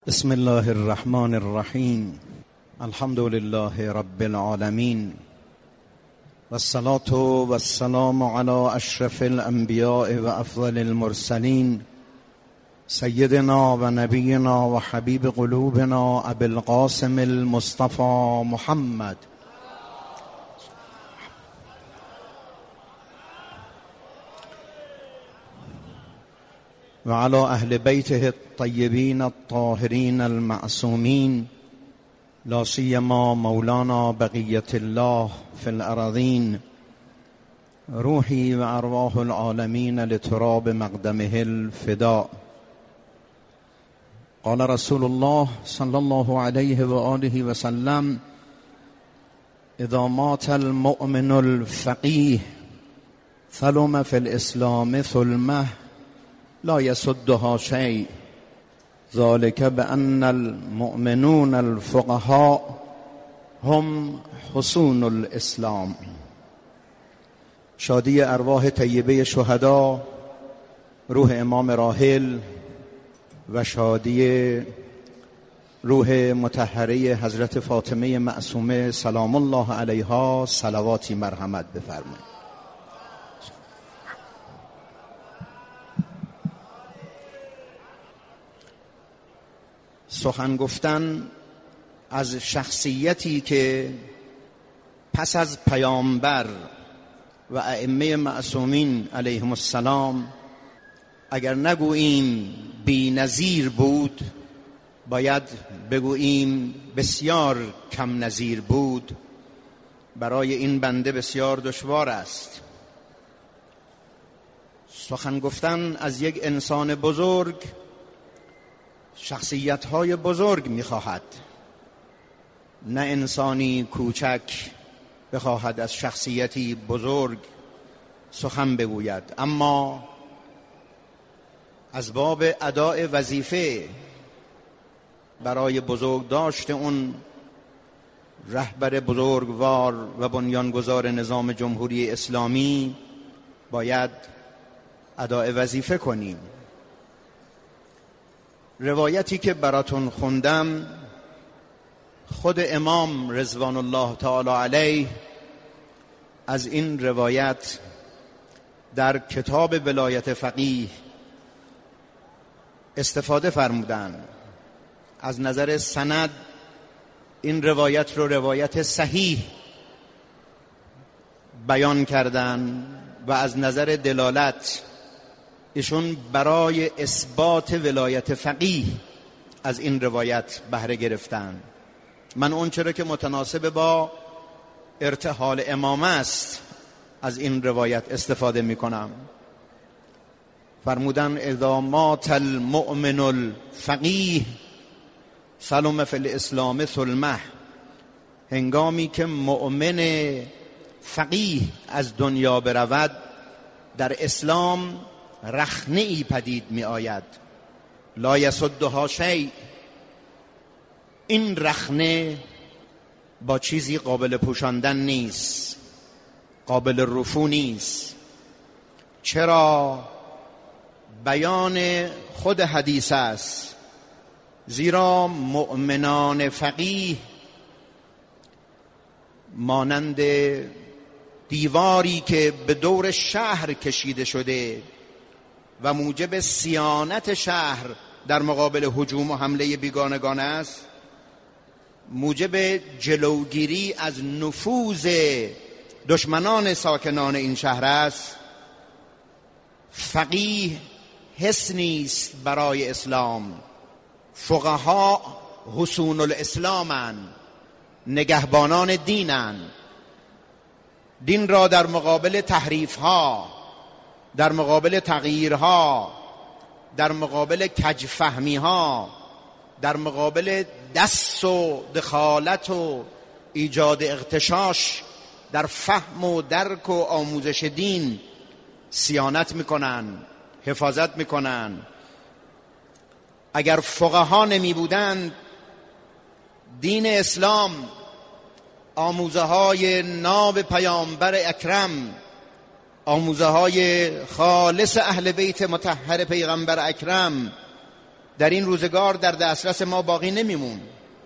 بسم الله الرحمن الرحیم. الحمد لله رب العالمین والصلاة والسلام على اشرف الانبیاء و افضل المرسلین سیدنا و نبینا و حبیب قلوبنا ابی القاسم المصطفى محمد و علی اهل بیته الطیبین الطاهرین المعصومین لا سیما مولانا بقیة الله فی الارضین روحی و ارواح العالمین لتراب مقدمه الفداء. قال رسول الله صلی الله علیه و آله و سلم اذا مات المؤمن الفقیه ثلم فی الاسلام ثلمه لا يسدها شيء ذلك بأن المؤمنون الفقهاء هم حصون الاسلام. شادی ارواح طیبه شهدا، روح امام راحل و شادی روح مطهره حضرت فاطمه معصومه سلام الله علیها صلواتی مرحمت بفرمایید. سخن گفتن از شخصیتی که پس از پیامبر و ائمه معصومین علیهم السلام اگر نگوییم بی نظیر بود، باید بگوییم بسیار کم نظیر بود. برای این بنده بسیار دشوار است سخن گفتن از یک انسان بزرگ. شخصیت‌های بزرگ می‌خواهد، نه انسانی کوچک بخواهد از شخصیتی بزرگ سخن بگوید. اما از باب اداء وظیفه برای بزرگ داشت اون رهبر بزرگوار و بنیانگذار نظام جمهوری اسلامی باید اداء وظیفه کنیم. روایتی که براتون خوندم خود امام رضوان الله تعالی علیه از این روایت در کتاب ولایت فقیه استفاده فرمودند. از نظر سند این روایت رو روایت صحیح بیان کردن و از نظر دلالت ایشون برای اثبات ولایت فقیه از این روایت بهره گرفتن. من اون چرا که متناسب با ارتحال امامه است از این روایت استفاده می کنم. فرمودن اذا مات المؤمن الفقیه ثلم فی الاسلام ثلمه. هنگامی که مؤمن فقیه از دنیا برود در اسلام رخنه ای پدید می آید. لا یسدها شیء. این رخنه با چیزی قابل پوشاندن نیست، قابل رفو نیست. چرا؟ بیان خود حدیث است. زیرا مؤمنان فقیه مانند دیواری که به دور شهر کشیده شده و موجب صیانت شهر در مقابل هجوم و حمله بیگانگان است، موجب جلوگیری از نفوذ دشمنان ساکنان این شهر است. فقیه حصنی است برای اسلام. فقها حصون الاسلامند، نگهبانان دینند. دین را در مقابل تحریف‌ها، در مقابل تغییرها، در مقابل کجفهمی‌ها، در مقابل دست و دخالت و ایجاد اغتشاش در فهم و درک و آموزش دین صیانت میکنن، حفاظت میکنن. اگر فقها نمی بودند، دین اسلام، آموزه های ناب پیامبر اکرم، آموزه های خالص اهل بیت مطهر پیغمبر اکرم در این روزگار در دسترس ما باقی نمیمون.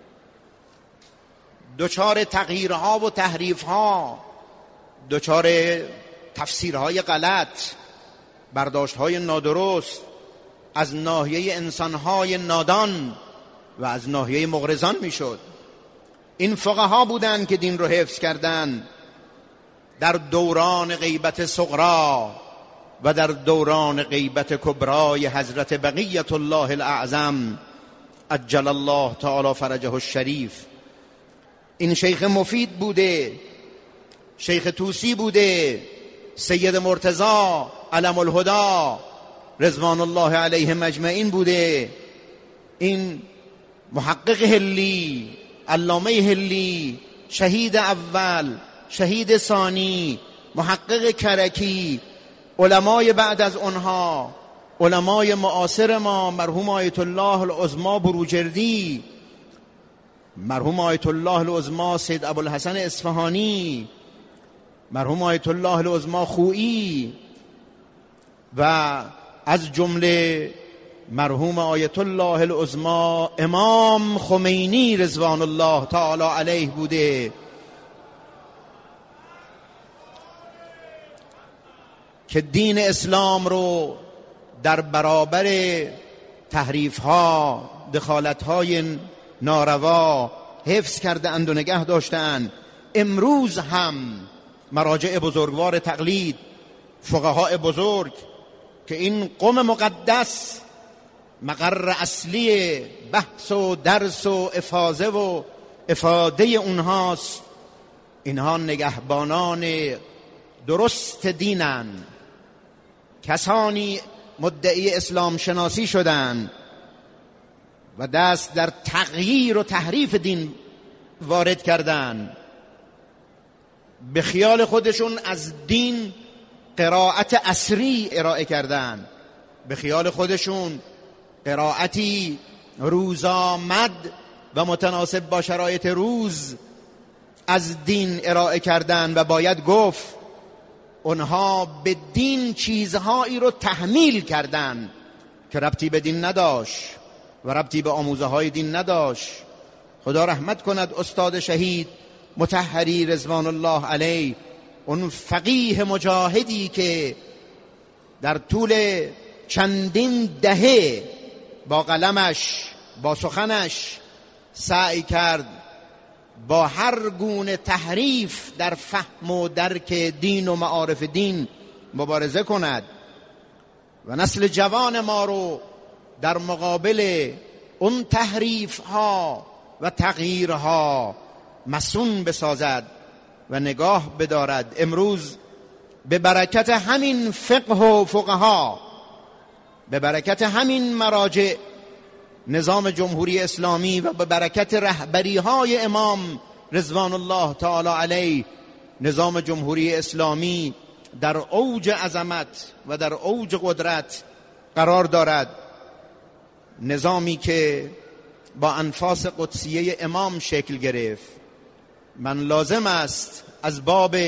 دچار تغییرها و تحریفها، دچار تفسیرهای غلط، برداشتهای نادرست از ناحیه انسانهای نادان و از ناحیه مغرضان میشد. این فقها بودند که دین رو حفظ کردند در دوران غیبت صغرا و در دوران غیبت کبرای حضرت بقیت الله الاعظم عجل الله تعالی فرجه الشریف. این شیخ مفید بوده، شیخ طوسی بوده، سید مرتضی علم الهدی رضوان الله علیهم اجمعین بوده، این محقق هلی، علامه هلی، شهید اول، شهید ثانی، محقق کرکی، علمای بعد از اونها، علمای معاصر ما، مرحوم آیت الله العظما بروجردی، مرحوم آیت الله العظما سید ابوالحسن اصفهانی، مرحوم آیت الله العظما خویی و از جمله مرحوم آیت الله العظما امام خمینی رضوان الله تعالی علیه بوده که دین اسلام رو در برابر تحریف‌ها، دخالت‌های ناروا حفظ کرده اند و نگه داشتند. امروز هم مراجع بزرگوار تقلید، فقهای بزرگ که این قوم مقدس مقر اصلی بحث و درس و افاضه و افاده اونهاست، اینها نگهبانان درست دینن، کسانی مدعی اسلام شناسی شدند و دست در تغییر و تحریف دین وارد کردند. به خیال خودشون از دین قرائت عصری ارائه کردند، به خیال خودشون قرائتی روزآمد و متناسب با شرایط روز از دین ارائه کردند و باید گفت اونها به دین چیزهایی رو تحمیل کردند که ربطی به دین نداشت و ربطی به آموزه های دین نداشت. خدا رحمت کند استاد شهید مطهری رضوان الله علیه، اون فقیه مجاهدی که در طول چندین دهه با قلمش، با سخنش سعی کرد با هر گونه تحریف در فهم و درک دین و معارف دین مبارزه کند و نسل جوان ما رو در مقابل اون تحریف ها و تغییرها مسون بسازد و نگاه بدارد. امروز به برکت همین فقه و فقها، به برکت همین مراجع نظام جمهوری اسلامی و به برکت رهبری های امام رضوان الله تعالی علیه، نظام جمهوری اسلامی در اوج عظمت و در اوج قدرت قرار دارد. نظامی که با انفاس قدسیه امام شکل گرفت. من لازم است از باب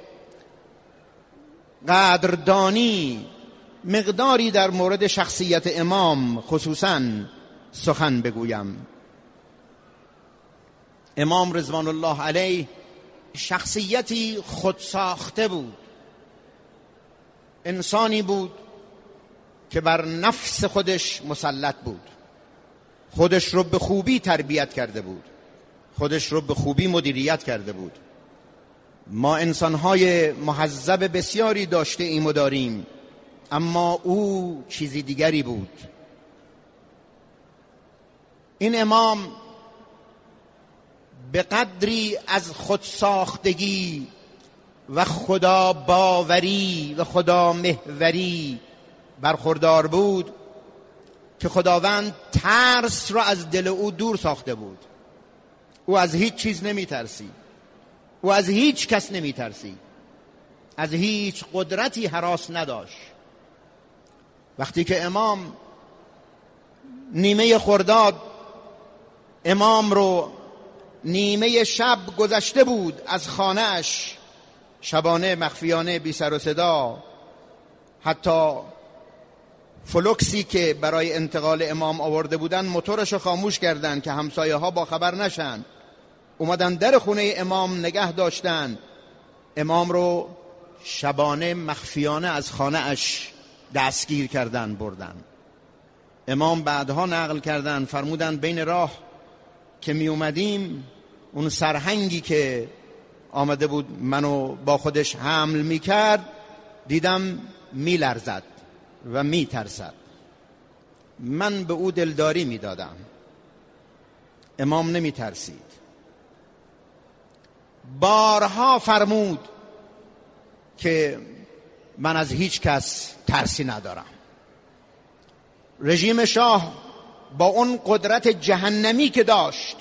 قدردانی مقداری در مورد شخصیت امام خصوصاً سخن بگویم. امام رضوان الله علیه شخصیتی خودساخته بود، انسانی بود که بر نفس خودش مسلط بود، خودش رو به خوبی تربیت کرده بود، خودش رو به خوبی مدیریت کرده بود. ما انسانهای مهذب بسیاری داشته ایم و داریم، اما او چیزی دیگری بود. این امام به قدری از خودساختگی و خدا باوری و خدا محوری برخوردار بود که خداوند ترس را از دل او دور ساخته بود. او از هیچ چیز نمی ترسی، او از هیچ کس نمی ترسی، از هیچ قدرتی هراس نداشت. وقتی که امام نیمه خرداد، امام رو نیمه شب گذشته بود از خانه‌اش، شبانه مخفیانه بی سر و صدا، حتی فلوکسی که برای انتقال امام آورده بودن موتورشو خاموش کردن که همسایه ها با خبر نشن. اومدن در خونه امام نگه داشتن. امام رو شبانه مخفیانه از خانه اش دستگیر کردن بردن. امام بعدها نقل کردن، فرمودن بین راه که می اومدیم اون سرهنگی که آمده بود منو با خودش حمل می کرد دیدم می لرزد و می ترسد. من به او دلداری می دادم. امام نمی ترسید. بارها فرمود که من از هیچ کس ترسی ندارم. رژیم شاه با اون قدرت جهنمی که داشت،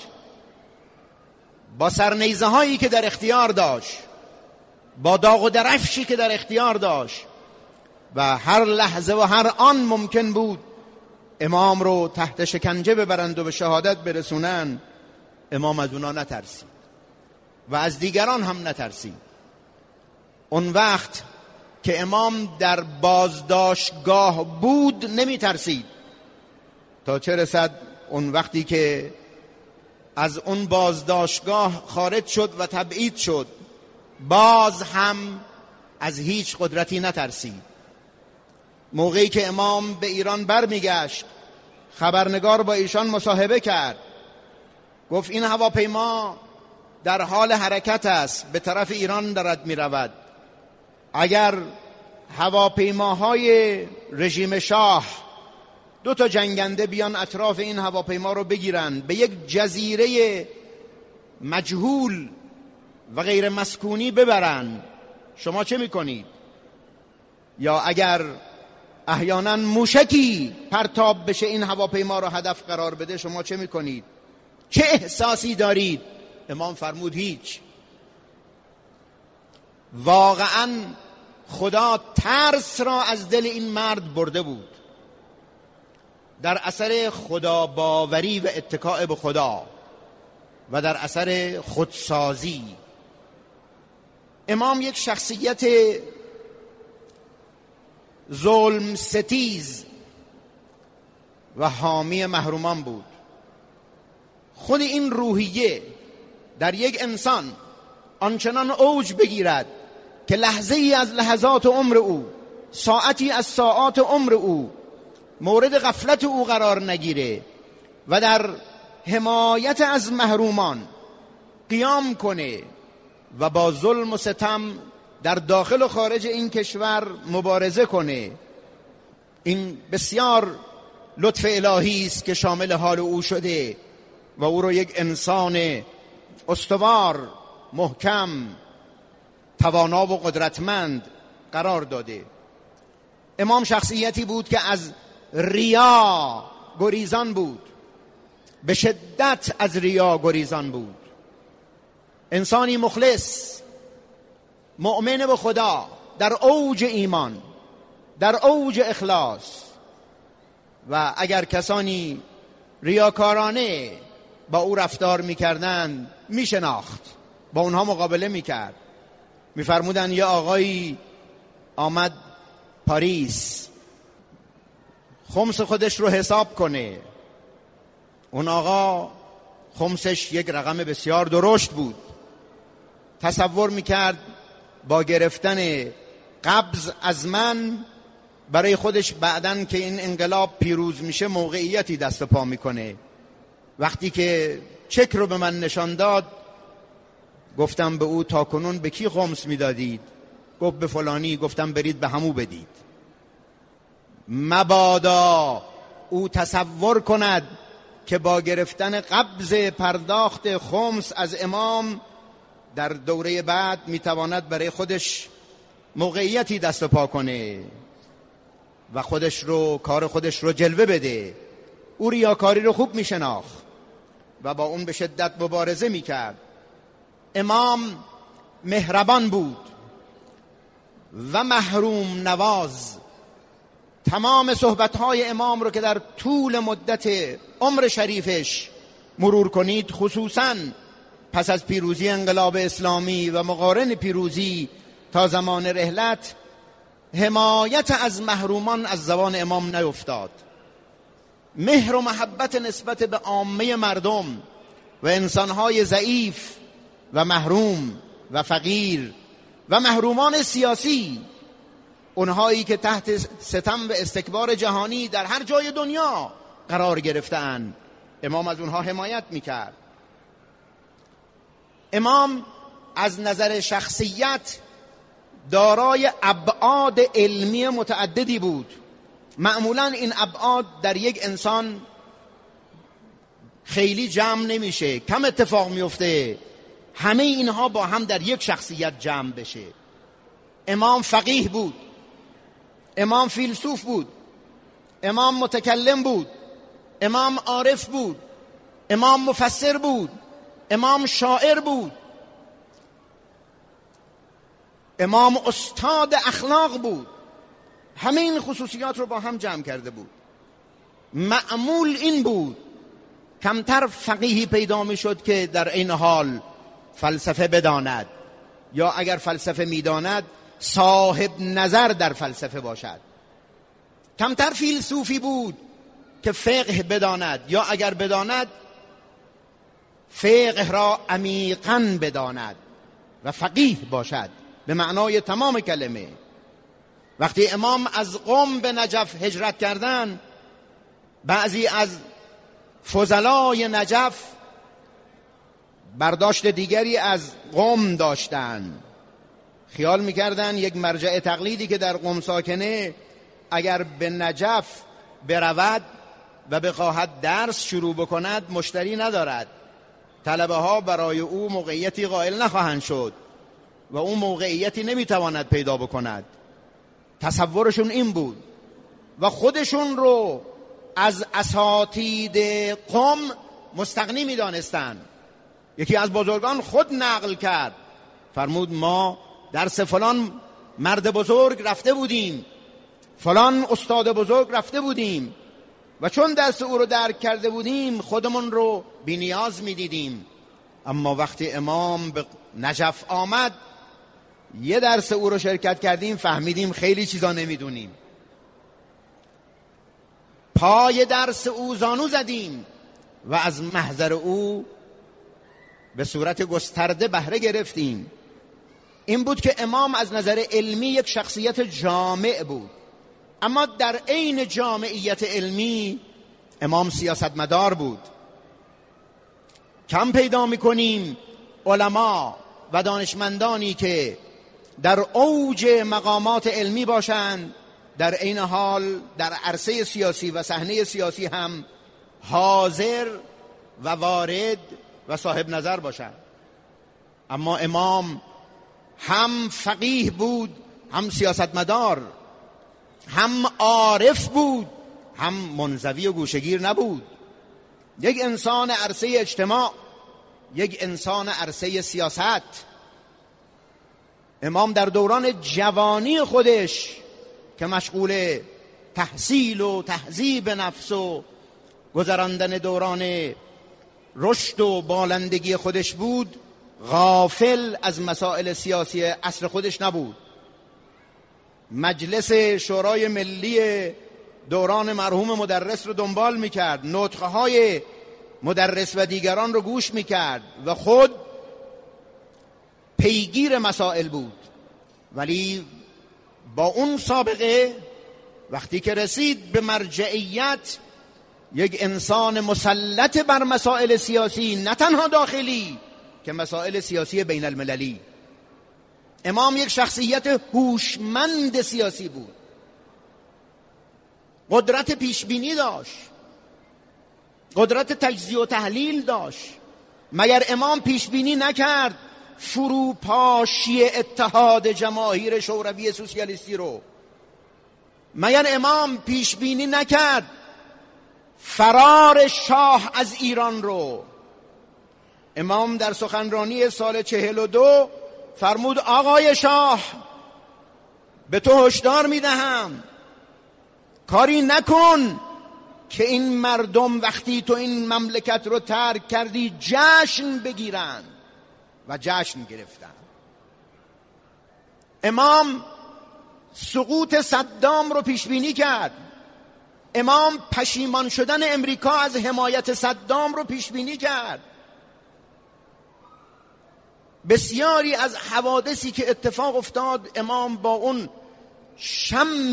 با سرنیزه هایی که در اختیار داشت، با داغ و درفشی که در اختیار داشت و هر لحظه و هر آن ممکن بود امام رو تحت شکنجه ببرند و به شهادت برسونن، امام از اونا نترسید و از دیگران هم نترسید. اون وقت که امام در بازداشتگاه بود نمی ترسید، تا چه رسد اون وقتی که از اون بازداشتگاه خارج شد و تبعید شد باز هم از هیچ قدرتی نترسید. موقعی که امام به ایران برمیگشت خبرنگار با ایشان مصاحبه کرد، گفت این هواپیما در حال حرکت است، به طرف ایران دارد می رود. اگر هواپیماهای رژیم شاه 2 جنگنده بیان اطراف این هواپیما رو بگیرن، به یک جزیره مجهول و غیر مسکونی ببرن، شما چه میکنید؟ یا اگر احیانا موشکی پرتاب بشه این هواپیما رو هدف قرار بده، شما چه میکنید؟ چه احساسی دارید؟ امام فرمود هیچ. واقعا خدا ترس را از دل این مرد برده بود. در اثر خدا باوری و اتکاء به خدا و در اثر خودسازی، امام یک شخصیت ظلم ستیز و حامی محرومان بود. خود این روحیه در یک انسان آنچنان اوج بگیرد که لحظه ای از لحظات عمر او، ساعتی از ساعات عمر او مورد غفلت او قرار نگیره و در حمایت از محرومان قیام کنه و با ظلم و ستم در داخل و خارج این کشور مبارزه کنه. این بسیار لطف الهی است که شامل حال او شده و او رو یک انسان استوار، محکم، توانا و قدرتمند قرار داده. امام شخصیتی بود که از ریا گریزان بود، به شدت از ریا گریزان بود. انسانی مخلص، مؤمن به خدا، در اوج ایمان، در اوج اخلاص. و اگر کسانی ریاکارانه با او رفتار میکردند میشناخت، با اونها مقابله میکرد. میفرمودن یه آقایی آمد پاریس خمس خودش رو حساب کنه. اون آقا خمسش یک رقم بسیار درشت بود. تصور میکرد با گرفتن قبض از من برای خودش بعدن که این انقلاب پیروز میشه موقعیتی دست پا میکنه. وقتی که چک رو به من نشان داد گفتم به او تاکنون به کی خمس میدادید؟ گفت به فلانی. گفتم برید به همو بدید. مبادا او تصور کند که با گرفتن قبض پرداخت خمس از امام در دوره بعد میتواند برای خودش موقعیتی دست پا کنه و کار خودش رو جلوه بده. او ریاکاری رو خوب میشناخت و با اون به شدت مبارزه میکرد. امام مهربان بود و محروم نواز. تمام صحبتهای امام رو که در طول مدت عمر شریفش مرور کنید، خصوصاً پس از پیروزی انقلاب اسلامی و مقارن پیروزی تا زمان رحلت، حمایت از محرومان از زبان امام نیفتاد. مهر و محبت نسبت به عامه مردم و انسانهای ضعیف و محروم و فقیر و محرومان سیاسی، اونهایی که تحت ستم و استکبار جهانی در هر جای دنیا قرار گرفتند، امام از اونها حمایت میکرد. امام از نظر شخصیت دارای ابعاد علمی متعددی بود. معمولا این ابعاد در یک انسان خیلی جمع نمیشه، کم اتفاق میفته همه اینها با هم در یک شخصیت جمع بشه. امام فقیه بود، امام فیلسوف بود، امام متکلم بود، امام عارف بود، امام مفسر بود، امام شاعر بود، امام استاد اخلاق بود. همه این خصوصیات رو با هم جمع کرده بود. معمول این بود کمتر فقیهی پیدا می شد که در این حال فلسفه بداند، یا اگر فلسفه می داند صاحب نظر در فلسفه باشد. کمتر فیلسوفی بود که فقه بداند، یا اگر بداند فقه را عمیقاً بداند و فقیه باشد به معنای تمام کلمه. وقتی امام از قم به نجف هجرت کردند، بعضی از فضلای نجف برداشت دیگری از قم داشتند. خیال میکردن یک مرجع تقلیدی که در قم ساکنه اگر به نجف برود و بخواهد درس شروع بکند مشتری ندارد، طلبه ها برای او موقعیتی قائل نخواهند شد و اون موقعیتی نمیتواند پیدا بکند. تصورشون این بود و خودشون رو از اساتید قم مستغنی میدانستند. یکی از بزرگان خود نقل کرد، فرمود ما درس فلان مرد بزرگ رفته بودیم، فلان استاد بزرگ رفته بودیم و چون درس او رو درک کرده بودیم خودمون رو بی نیاز می دیدیم، اما وقتی امام به نجف آمد یه درس او رو شرکت کردیم فهمیدیم خیلی چیزا نمیدونیم. پای درس او زانو زدیم و از محضر او به صورت گسترده بهره گرفتیم. این بود که امام از نظر علمی یک شخصیت جامع بود، اما در عین جامعیت علمی امام سیاستمدار بود. کم پیدا می‌کنیم علما و دانشمندانی که در اوج مقامات علمی باشند در عین حال در عرصه سیاسی و صحنه سیاسی هم حاضر و وارد و صاحب نظر باشند. اما امام هم فقیه بود، هم سیاستمدار، هم عارف بود، هم منزوی و گوشگیر نبود. یک انسان عرصه اجتماع، یک انسان عرصه سیاست. امام در دوران جوانی خودش که مشغول تحصیل و تهذیب نفس و گذراندن دوران رشد و بالندگی خودش بود، غافل از مسائل سیاسی عصر خودش نبود. مجلس شورای ملی دوران مرحوم مدرس رو دنبال میکرد، نطقهای مدرس و دیگران رو گوش میکرد و خود پیگیر مسائل بود. ولی با اون سابقه وقتی که رسید به مرجعیت، یک انسان مسلط بر مسائل سیاسی، نه تنها داخلی که مسائل سیاسی بین المللی. امام یک شخصیت هوشمند سیاسی بود، قدرت پیشبینی داشت، قدرت تجزیه و تحلیل داشت. مگر امام پیشبینی نکرد فروپاشی اتحاد جماهیر شوروی سوسیالیستی رو؟ مگر امام پیشبینی نکرد فرار شاه از ایران رو؟ امام در سخنرانی سال 42 فرمود آقای شاه به تو هشدار میدهم کاری نکن که این مردم وقتی تو این مملکت رو ترک کردی جشن بگیرن. و جشن گرفتن. امام سقوط صدام رو پیش بینی کرد. امام پشیمان شدن امریکا از حمایت صدام رو پیش بینی کرد. بسیاری از حوادثی که اتفاق افتاد امام با اون شم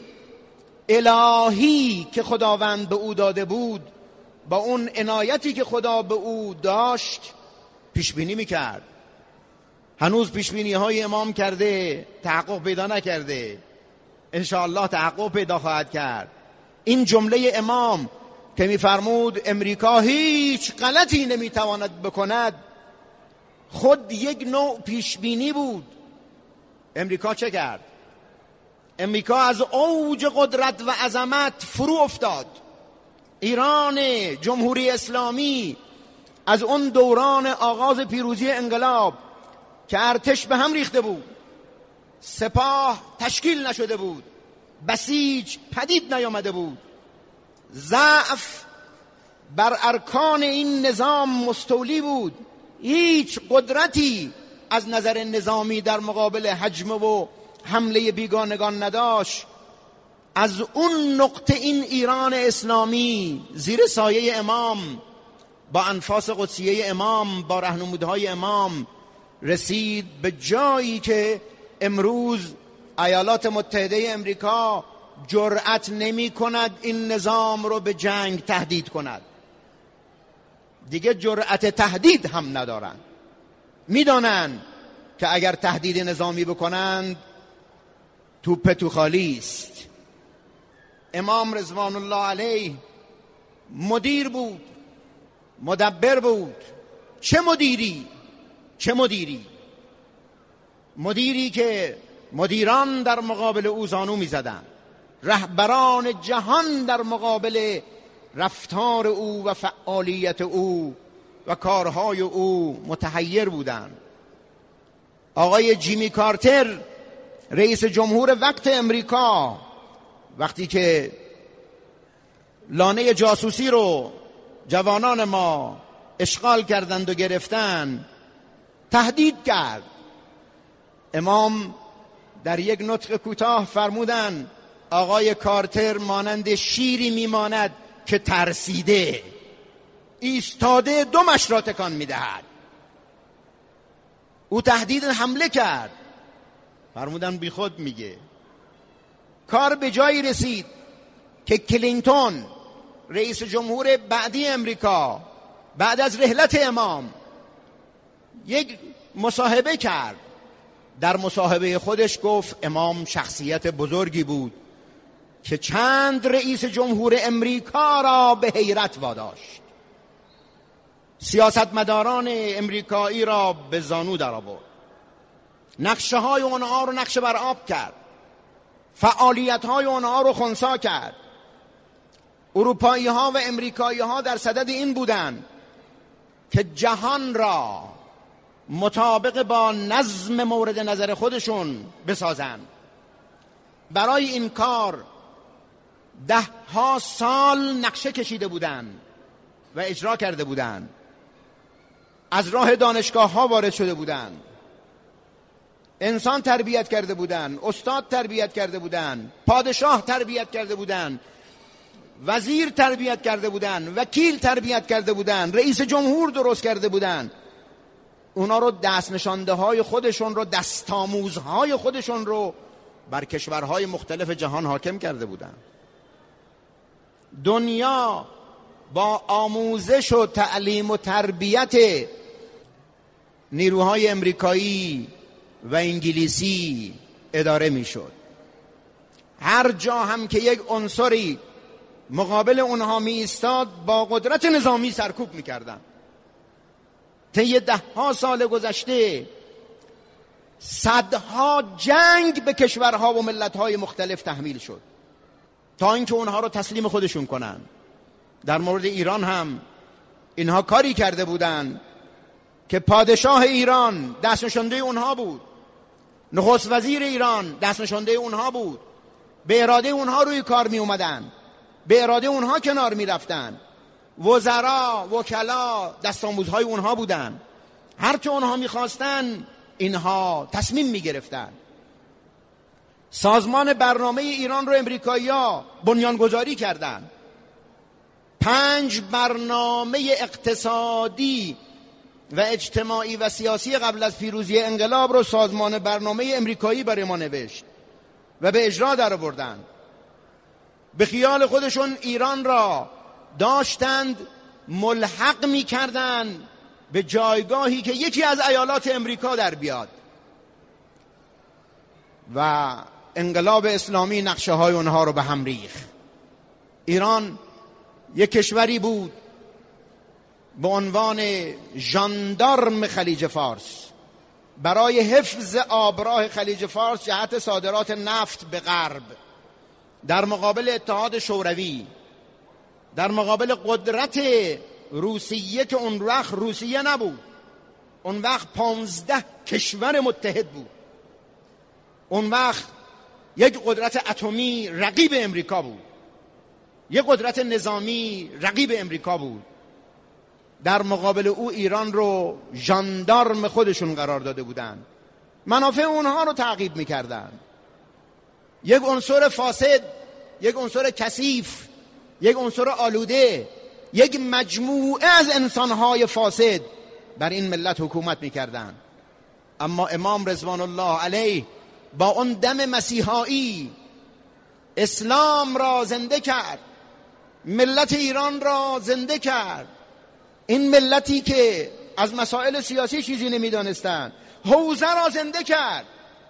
الهی که خداوند به او داده بود، با اون عنایتی که خدا به او داشت پیش بینی میکرد. هنوز پیش بینی های امام کرده، تحقق پیدا نکرده، انشاءالله تحقق پیدا خواهد کرد. این جمله امام که میفرمود امریکا هیچ غلطی نمیتواند بکند، خود یک نوع پیش بینی بود. امریکا چه کرد؟ امریکا از اوج قدرت و عظمت فرو افتاد. ایران جمهوری اسلامی از اون دوران آغاز پیروزی انقلاب که ارتش به هم ریخته بود، سپاه تشکیل نشده بود، بسیج پدید نیامده بود، ضعف بر ارکان این نظام مستولی بود، هیچ قدرتی از نظر نظامی در مقابل حجم و حمله بیگانگان نداشت. از اون نقطه این ایران اسلامی زیر سایه امام، با انفاس قدسیه امام، با راهنمودهای امام رسید به جایی که امروز ایالات متحده امریکا جرأت نمی کند این نظام رو به جنگ تهدید کند. دیگه جرأت تهدید هم ندارن. میدانن که اگر تهدید نظامی بکنند توپ تو خالی است. امام رضوان الله علیه مدیر بود، مدبر بود. چه مدیری مدیری که مدیران در مقابل او زانو می زدن، رهبران جهان در مقابل رفتار او و فعالیت او و کارهای او متحیر بودند. آقای جیمی کارتر رئیس جمهور وقت امریکا وقتی که لانه جاسوسی رو جوانان ما اشغال کردند و گرفتن، تهدید کرد. امام در یک نطق کوتاه فرمودند آقای کارتر مانند شیری میماند که ترسیده، ایستاده دمش را تکان میدهد. او تهدید حمله کرد، فرمودن بی خود میگه. کار به جایی رسید که کلینتون رئیس جمهور بعدی امریکا بعد از رحلت امام یک مصاحبه کرد. در مصاحبه خودش گفت امام شخصیت بزرگی بود که چند رئیس جمهور امریکا را به حیرت واداشت. سیاستمداران امریکایی را به زانو در آورد، نقشه های اونها رو نقشه بر آب کرد، فعالیت های اونها رو خنثی کرد. اروپایی ها و امریکایی ها در صدد این بودند که جهان را مطابق با نظم مورد نظر خودشون بسازند. برای این کار 10 سال نقشه کشیده بودند و اجرا کرده بودند. از راه دانشگاه ها وارد شده بودند، انسان تربیت کرده بودند، استاد تربیت کرده بودند، پادشاه تربیت کرده بودند، وزیر تربیت کرده بودند، وکیل تربیت کرده بودند، رئیس جمهور درست کرده بودند. اونا رو دست نشانده های خودشون رو، دستاموزهای خودشون رو بر کشورهای مختلف جهان حاکم کرده بودند. دنیا با آموزش و تعلیم و تربیت نیروهای امریکایی و انگلیسی اداره می شد. هر جا هم که یک عنصری مقابل اونها می ایستاد با قدرت نظامی سرکوب می کردن. طی 10 سال گذشته صدها جنگ به کشورها و ملتهای مختلف تحمیل شد تا اینکه اونها رو تسلیم خودشون کنن. در مورد ایران هم اینها کاری کرده بودند که پادشاه ایران دست نشانده اونها بود، نخست وزیر ایران دست نشانده اونها بود. به اراده اونها روی کار می اومدن، به اراده اونها کنار می رفتن. وزرا، وکلا دستاموزهای اونها بودن. هر چه اونها می خواستن اینها تصمیم می گرفتن. سازمان برنامه ایران رو امریکایی‌ها بنیانگذاری کردند. 5 برنامه اقتصادی و اجتماعی و سیاسی قبل از پیروزی انقلاب رو سازمان برنامه امریکایی برای ما نوشت و به اجرا در آوردند. به خیال خودشون ایران را داشتند ملحق می‌کردند به جایگاهی که یکی از ایالات امریکا در بیاد و انقلاب اسلامی نقشه های اونها رو به هم ریخت. ایران یک کشوری بود به عنوان ژاندارم خلیج فارس برای حفظ آبراه خلیج فارس جهت صادرات نفت به غرب، در مقابل اتحاد شوروی، در مقابل قدرت روسیه که اون وقت روسیه نبود، اون وقت 15 کشور متحد بود، اون وقت یک قدرت اتمی رقیب امریکا بود، یک قدرت نظامی رقیب امریکا بود. در مقابل او ایران رو ژاندارم خودشون قرار داده بودند، منافع اونها رو تعقیب میکردن. یک عنصر فاسد، یک عنصر کثیف، یک عنصر آلوده، یک مجموعه از انسانهای فاسد بر این ملت حکومت میکردن. اما امام رضوان الله علیه با اون دم مسیحایی اسلام را زنده کرد، ملت ایران را زنده کرد. این ملتی که از مسائل سیاسی چیزی نمیدانستند، حوزه را زنده کرد.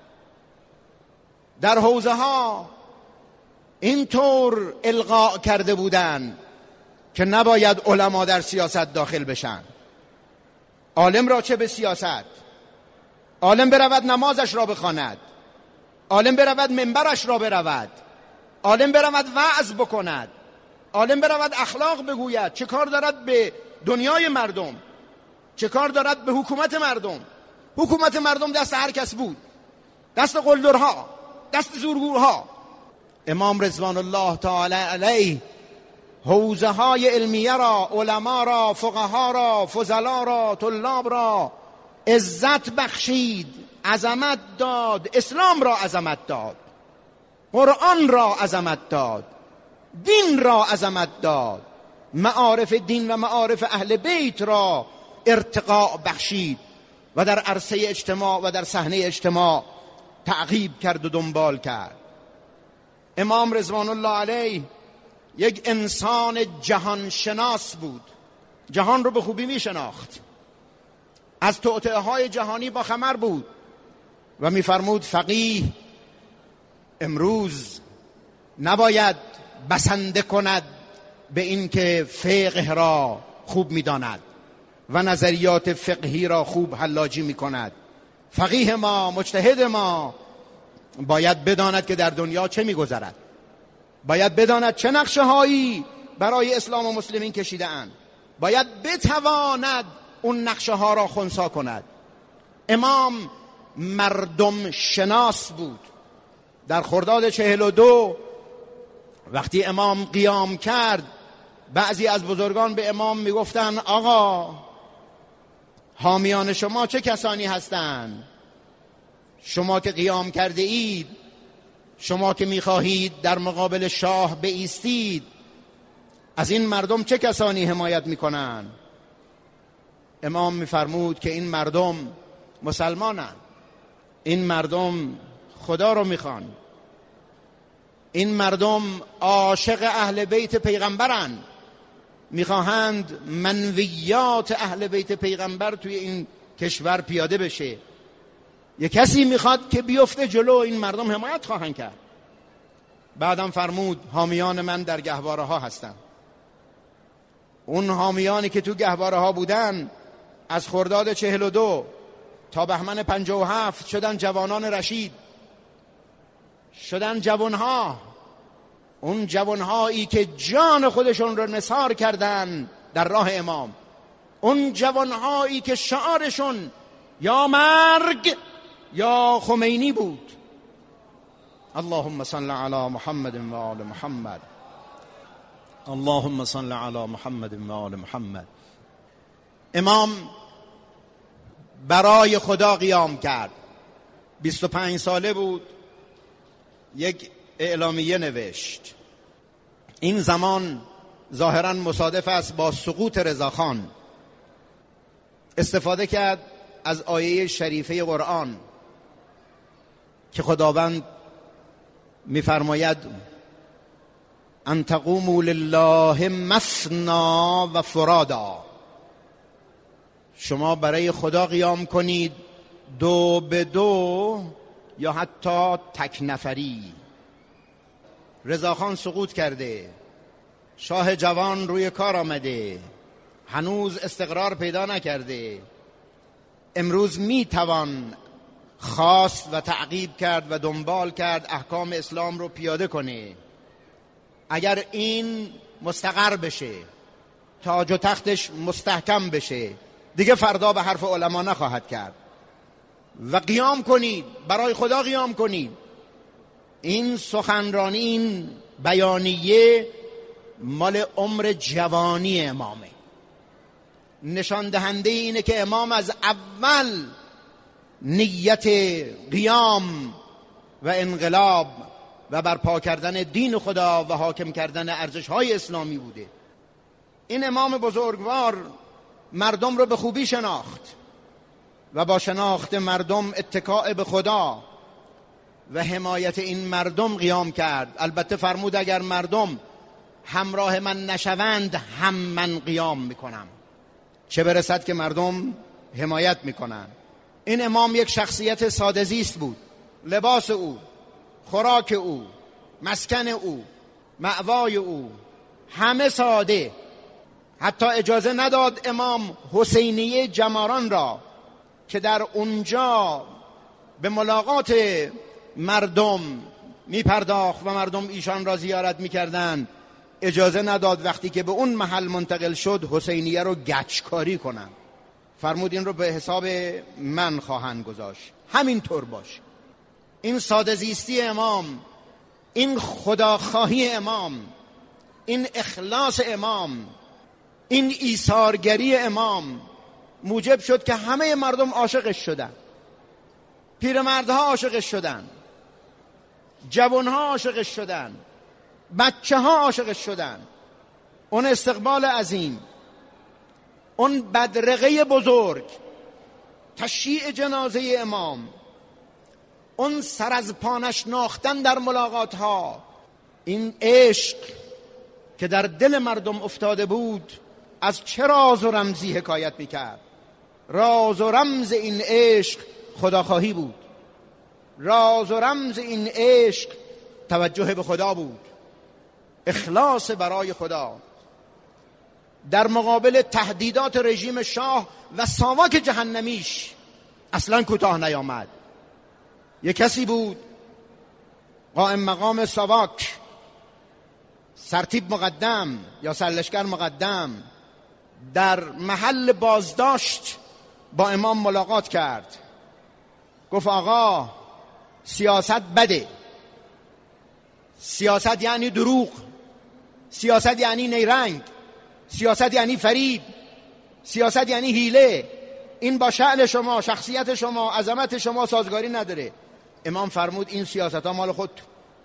در حوزه ها اینطور القاء کرده بودند که نباید علما در سیاست داخل بشن. عالم را چه به سیاست؟ عالم برود نمازش را بخواند، عالم برود منبرش را برود، عالم برود وعظ بکند، عالم برود اخلاق بگوید. چه کار دارد به دنیای مردم؟ چه کار دارد به حکومت مردم؟ حکومت مردم دست هر کس بود، دست قلدرها، دست زورگورها. امام رضوان الله تعالی علیه حوزه های علمیه را، علما را، فقها را، فضلا را، طلاب را عزت بخشید، عظمت داد. اسلام را عظمت داد، قرآن را عظمت داد، دین را عظمت داد، معارف دین و معارف اهل بیت را ارتقاء بخشید و در عرصه اجتماع و در صحنه اجتماع تعقیب کرد و دنبال کرد. امام رضوان الله علیه یک انسان جهان شناس بود، جهان رو به خوبی می شناخت، از توطئه های جهانی با خبر بود و می فرمود فقیه امروز نباید بسنده کند به این که فقه را خوب می داند و نظریات فقهی را خوب حلاجی می کند. فقیه ما، مجتهد ما باید بداند که در دنیا چه می گذرد، باید بداند چه نقشه هایی برای اسلام و مسلمین کشیده اند، باید بتواند اون نقشه ها را خنثی کند. امام مردم شناس بود. در خرداد 42 وقتی امام قیام کرد، بعضی از بزرگان به امام میگفتن آقا حامیان شما چه کسانی هستند؟ شما که قیام کرده اید، شما که میخواهید در مقابل شاه بایستید، از این مردم چه کسانی حمایت میکنن؟ امام میفرمود که این مردم مسلمانند، این مردم خدا رو میخوان، این مردم عاشق اهل بیت پیغمبرن، میخواهند منویات اهل بیت پیغمبر توی این کشور پیاده بشه. یک کسی میخواد که بیفته جلو، این مردم حمایت خواهند کرد. بعدم فرمود حامیان من در گهواره ها هستن. اون حامیانی که تو گهواره ها بودن از خرداد 42 تا بهمن 57 شدن جوانان رشید، شدن جوانها، اون جوانهایی که جان خودشون رو نثار کردن در راه امام، اون جوانهایی که شعارشون یا مرگ یا خمینی بود. اللهم صل علی محمد و آل محمد، اللهم صل علی محمد و آل محمد. امام برای خدا قیام کرد. 25 ساله بود، یک اعلامیه نوشت. این زمان ظاهراً مصادف است با سقوط رضاخان. استفاده کرد از آیه شریفه قرآن که خداوند می‌فرماید ان تقوموا لله مثنی و فرادا، شما برای خدا قیام کنید دو به دو یا حتی تک نفری. رضاخان سقوط کرده، شاه جوان روی کار آمده، هنوز استقرار پیدا نکرده. امروز میتوان خواست و تعقیب کرد و دنبال کرد احکام اسلام رو پیاده کنه. اگر این مستقر بشه، تاج و تختش مستحکم بشه، دیگه فردا به حرف علما نخواهد کرد و قیام کنید، برای خدا قیام کنید. این سخنرانی، این بیانیه مال عمر جوانی امامه. نشان دهنده اینه که امام از اول نیت قیام و انقلاب و برپا کردن دین خدا و حاکم کردن ارزش‌های اسلامی بوده. این امام بزرگوار مردم رو به خوبی شناخت و با شناخت مردم اتکاء به خدا و حمایت این مردم قیام کرد. البته فرمود اگر مردم همراه من نشوند هم من قیام میکنم، چه برسد که مردم حمایت میکنن. این امام یک شخصیت ساده زیست بود. لباس او، خوراک او، مسکن او، مأوای او، همه ساده. حتی اجازه نداد امام حسینیه جماران را که در اونجا به ملاقات مردم میپرداخت و مردم ایشان را زیارت میکردند، اجازه نداد وقتی که به اون محل منتقل شد حسینیه رو گچکاری کنن. فرمود این رو به حساب من خواهند گذاشت. همین طور باش. این ساده زیستی امام، این خداخواهی امام، این اخلاص امام، این ایثارگری امام موجب شد که همه مردم عاشقش شدن. پیرمردها عاشقش شدن، جوانها عاشقش شدن، بچه ها عاشقش شدن. اون استقبال عظیم، اون بدرقه بزرگ، تشییع جنازه امام، اون سر از پانش ناختن در ملاقات ها، این عشق که در دل مردم افتاده بود، از چه راز و رمزی حکایت میکرد؟ راز و رمز این عشق خداخواهی بود. راز و رمز این عشق توجه به خدا بود، اخلاص برای خدا. در مقابل تهدیدات رژیم شاه و ساواک جهنمیش اصلا کوتاه نیامد. یک کسی بود قائم مقام ساواک، سرتیپ مقدم یا سرلشکر مقدم، در محل بازداشت با امام ملاقات کرد. گفت آقا سیاست بده، سیاست یعنی دروغ، سیاست یعنی نیرنگ، سیاست یعنی فریب، سیاست یعنی حیله. این با شأن شما، شخصیت شما، عظمت شما سازگاری نداره. امام فرمود این سیاست ها مال خود.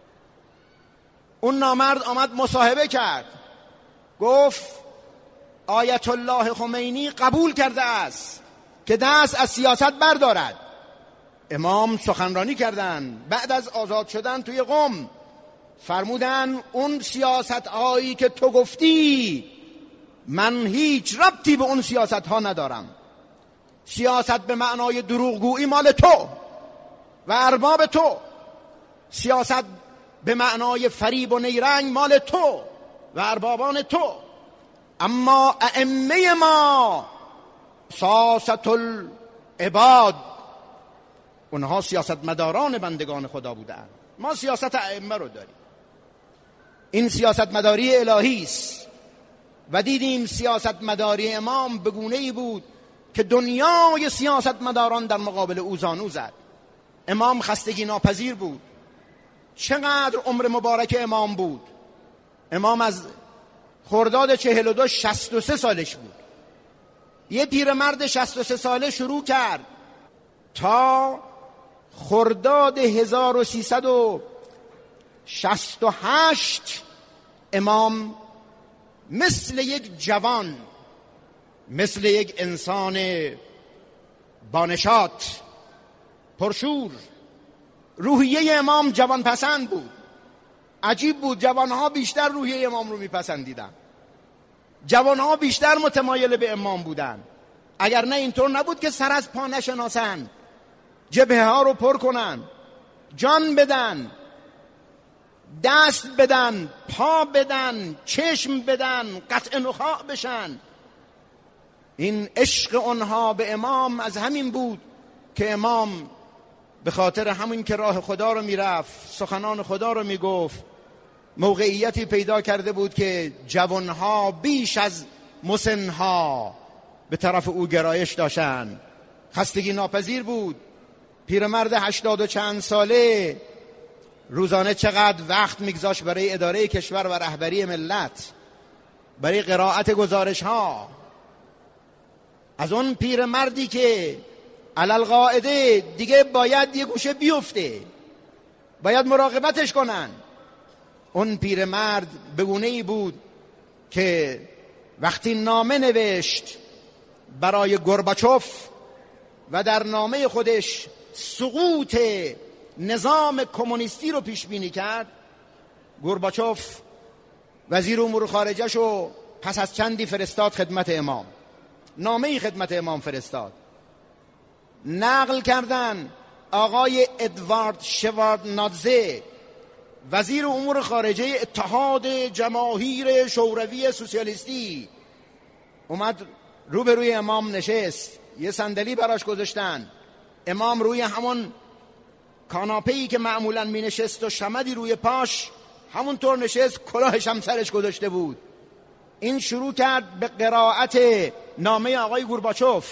اون نامرد آمد مصاحبه کرد، گفت آیت الله خمینی قبول کرده است که دست از سیاست بردارد. امام سخنرانی کردن بعد از آزاد شدن توی قم، فرمودن اون سیاست هایی که تو گفتی من هیچ ربطی به اون سیاست ها ندارم. سیاست به معنای دروغگویی مال تو و ارباب تو، سیاست به معنای فریب و نیرنگ مال تو و اربابان تو. اما ائمه ما ساست العباد، اونها سیاستمداران بندگان خدا بودند. ما سیاست ائمه رو داریم. این سیاستمداری الهی است و دیدیم سیاستمداری امام به گونه‌ای بود که دنیای سیاستمداران در مقابل او زانو زد. امام خستگی ناپذیر بود. چقدر عمر مبارک امام بود؟ امام از خرداد 42 63 سالش بود. یه پیرمرد 63 ساله شروع کرد تا خرداد 1300 68 امام مثل یک جوان، مثل یک انسان بانشاط پرشور. روحیه امام جوان پسند بود. عجیب بود، جوانها بیشتر روحیه امام رو میپسندیدن، جوانها بیشتر متمایل به امام بودن. اگر نه اینطور نبود که سر از پا نشناسن، جبهه ها رو پر کنن، جان بدن، دست بدن، پا بدن، چشم بدن، قطع نخاع بشن. این عشق اونها به امام از همین بود که امام به خاطر همین که راه خدا رو میرفت، سخنان خدا رو میگفت، موقعیتی پیدا کرده بود که جوانها بیش از مسنها به طرف او گرایش داشتن. خستگی ناپذیر بود. پیرمرد 80 و چند ساله روزانه چقدر وقت میگذاشت برای اداره کشور و رهبری ملت، برای قرائت گزارش ها. از اون پیرمردی که علالقاعده دیگه باید یه گوشه بیفته، باید مراقبتش کنن. اون پیرمرد به گونه‌ای بود که وقتی نامه نوشت برای گورباچوف و در نامه خودش سقوط نظام کمونیستی رو پیش بینی کرد، گورباچوف وزیر امور خارجه شو پس از چندی فرستاد خدمت امام، نامه‌ای خدمت امام فرستاد. نقل کردن آقای ادوارد شواردنادزه، وزیر امور خارجه اتحاد جماهیر شوروی سوسیالیستی، اومد روبروی امام نشست، یه صندلی براش گذاشتن، امام روی همون کاناپه‌ای که معمولاً می نشست و شمدی روی پاش همونطور نشست، کلاهش هم سرش گذاشته بود. این شروع کرد به قرائت نامه آقای گورباچوف.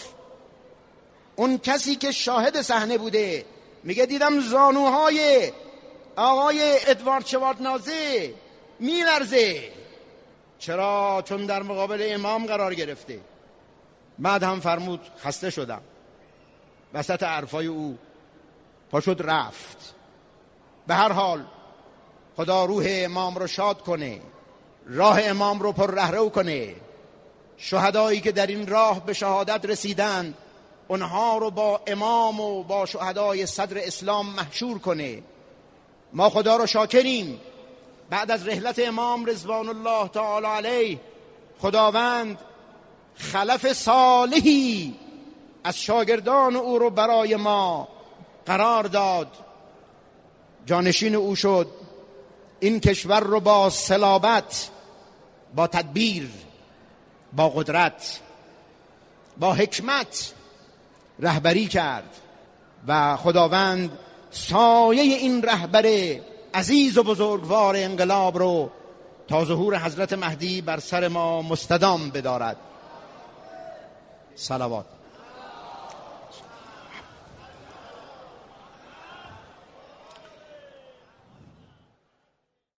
اون کسی که شاهد صحنه بوده میگه دیدم زانوهای آقای ادوارد شواردنادزه میلرزه. چرا؟ چون در مقابل امام قرار گرفته. بعد هم فرمود خسته شدم. وسط حرفای او پاشد رفت. به هر حال خدا روح امام رو شاد کنه، راه امام رو پر رهرو کنه. شهدایی که در این راه به شهادت رسیدند اونها رو با امام و با شهدای صدر اسلام محشور کنه. ما خدا رو شاکریم. بعد از رحلت امام رضوان الله تعالی علیه خداوند خلف صالحی از شاگردان او رو برای ما قرار داد، جانشین او شد. این کشور رو با صلابت، با تدبیر، با قدرت، با حکمت رهبری کرد و خداوند سایه این رهبر عزیز و بزرگوار انقلاب رو تا ظهور حضرت مهدی بر سر ما مستدام بدارد. صلوات.